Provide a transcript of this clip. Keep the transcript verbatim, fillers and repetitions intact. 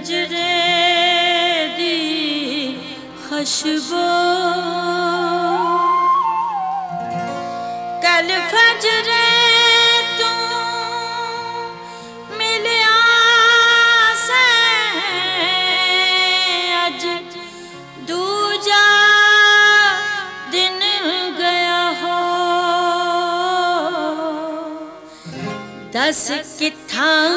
गजरे दी खुशबू कल फजरे तू मिलिया से अज दूजा दिन गया हो दस किथा